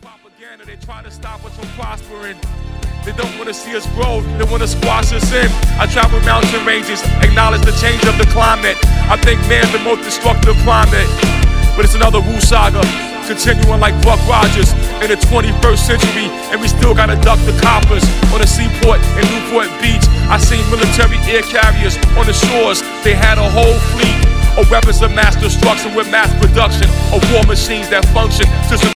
Propaganda, they try to stop us from prospering. They don't want to see us grow, they want to squash us in. I travel mountain ranges, acknowledge the change of the climate. I think man's the most destructive climate. But it's another Wu saga, continuing like Buck Rogers in the 21st century, and we still gotta duck the coppers. On the seaport in Newport Beach, I seen military air carriers on the shores. They had a whole fleet of weapons of mass destruction with mass production of war machines that function to